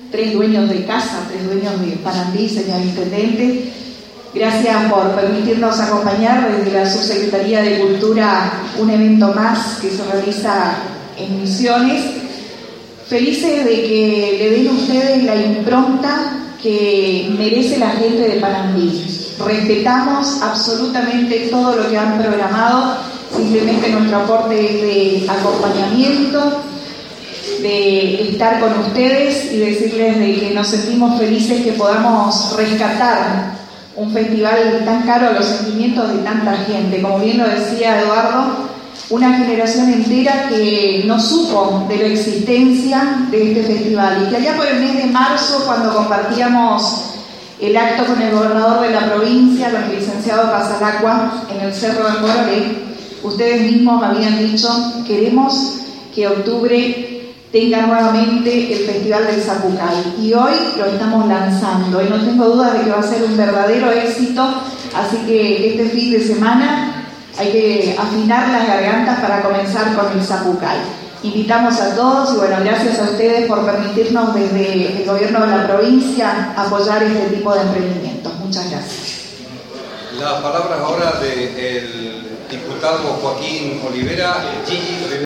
3 dueños de casa, 3 dueños de Panambí, señor Intendente. Gracias por permitirnos acompañar desde la Subsecretaría de Cultura un evento más que se realiza en Misiones. Felices de que le den ustedes la impronta que merece la gente de Panambí. Respetamos absolutamente todo lo que han programado, simplemente nuestro aporte es de acompañamiento, de estar con ustedes y decirles de que nos sentimos felices que podamos rescatar un festival tan caro a los sentimientos de tanta gente. Como bien lo decía Eduardo, una generación entera que no supo de la existencia de este festival y que allá por el mes de marzo, cuando compartíamos el acto con el gobernador de la provincia, con el licenciado Casalacqua, en el Cerro del Morolé, ustedes mismos habían dicho: queremos que octubre tenga nuevamente el Festival del Zapucay, y hoy lo estamos lanzando y no tengo dudas de que va a ser un verdadero éxito. Así que este fin de semana hay que afinar las gargantas para comenzar con el Zapucay. Invitamos a todos y bueno, gracias a ustedes por permitirnos desde el gobierno de la provincia apoyar este tipo de emprendimientos. Muchas gracias. Las palabras ahora del diputado Joaquín Olivera. Gigi.